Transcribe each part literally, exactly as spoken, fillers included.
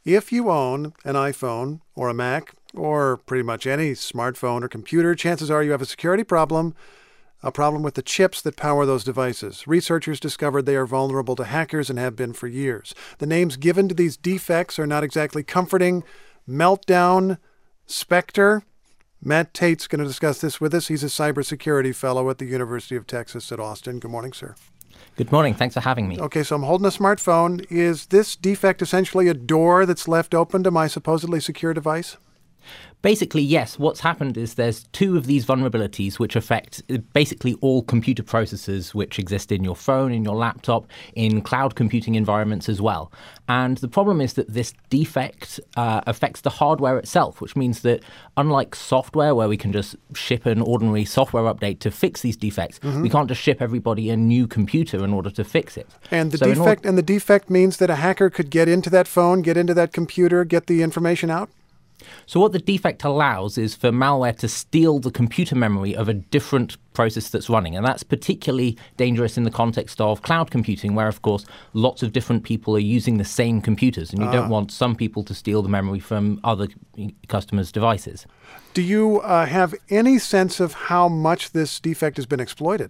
If you own an iPhone or a Mac or pretty much any smartphone or computer, chances are you have a security problem, a problem with the chips that power those devices. Researchers discovered they are vulnerable to hackers and have been for years. The names given to these defects are not exactly comforting. Meltdown, Spectre. Matt Tate's going to discuss this with us. He's a cybersecurity fellow at the University of Texas at Austin. Good morning, sir. Good morning. Thanks for having me. Okay, so I'm holding a smartphone. Is this defect essentially a door that's left open to my supposedly secure device? Basically, yes. What's happened is there's two of these vulnerabilities which affect basically all computer processors which exist in your phone, in your laptop, in cloud computing environments as well. And the problem is that this defect uh, affects the hardware itself, which means that unlike software where we can just ship an ordinary software update to fix these defects, mm-hmm. we can't just ship everybody a new computer in order to fix it. And the so defect or- and the defect means that a hacker could get into that phone, get into that computer, get the information out? So what the defect allows is for malware to steal the computer memory of a different process that's running. And that's particularly dangerous in the context of cloud computing, where, of course, lots of different people are using the same computers. And you ah. don't want some people to steal the memory from other customers' devices. Do you uh, have any sense of how much this defect has been exploited?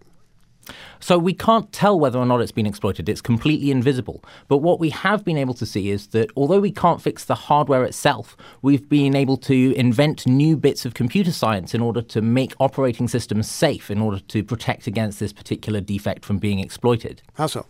So we can't tell whether or not it's been exploited. It's completely invisible. But what we have been able to see is that although we can't fix the hardware itself, we've been able to invent new bits of computer science in order to make operating systems safe, in order to protect against this particular defect from being exploited. How so?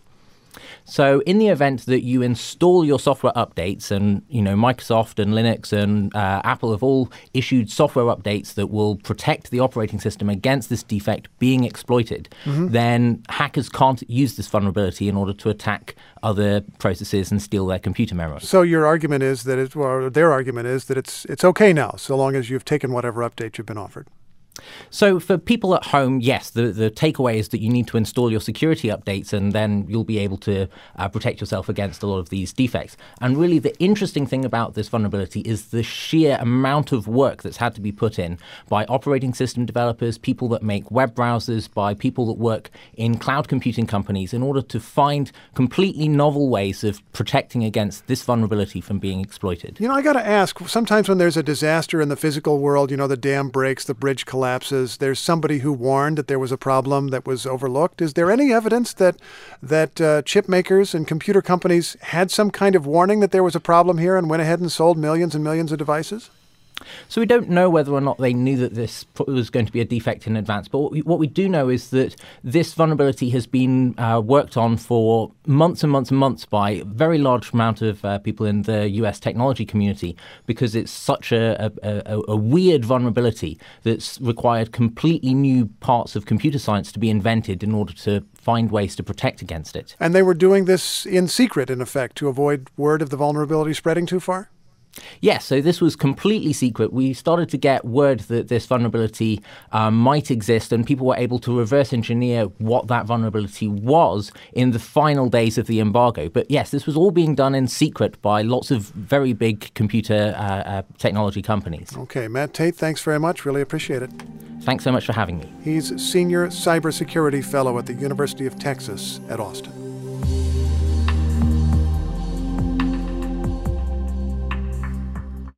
So in the event that you install your software updates, and you know Microsoft and Linux and uh, Apple have all issued software updates that will protect the operating system against this defect being exploited, mm-hmm. then hackers can't use this vulnerability in order to attack other processes and steal their computer memory. So your argument is that it, or their argument is that it's it's okay now, so long as you've taken whatever update you've been offered. So for people at home, yes, the, the takeaway is that you need to install your security updates and then you'll be able to uh, protect yourself against a lot of these defects. And really the interesting thing about this vulnerability is the sheer amount of work that's had to be put in by operating system developers, people that make web browsers, by people that work in cloud computing companies in order to find completely novel ways of protecting against this vulnerability from being exploited. You know, I got to ask, sometimes when there's a disaster in the physical world, you know, the dam breaks, the bridge collapses, there's somebody who warned that there was a problem that was overlooked. Is there any evidence that that uh, chip makers and computer companies had some kind of warning that there was a problem here and went ahead and sold millions and millions of devices? So we don't know whether or not they knew that this was going to be a defect in advance. But what we, what we do know is that this vulnerability has been uh, worked on for months and months and months by a very large amount of uh, people in the U S technology community, because it's such a, a, a, a weird vulnerability that's required completely new parts of computer science to be invented in order to find ways to protect against it. And they were doing this in secret, in effect, to avoid word of the vulnerability spreading too far? Yes, so this was completely secret. We started to get word that this vulnerability um, might exist, and people were able to reverse engineer what that vulnerability was in the final days of the embargo. But yes, this was all being done in secret by lots of very big computer uh, uh, technology companies. Okay, Matt Tate, thanks very much. Really appreciate it. Thanks so much for having me. He's Senior Cybersecurity Fellow at the University of Texas at Austin.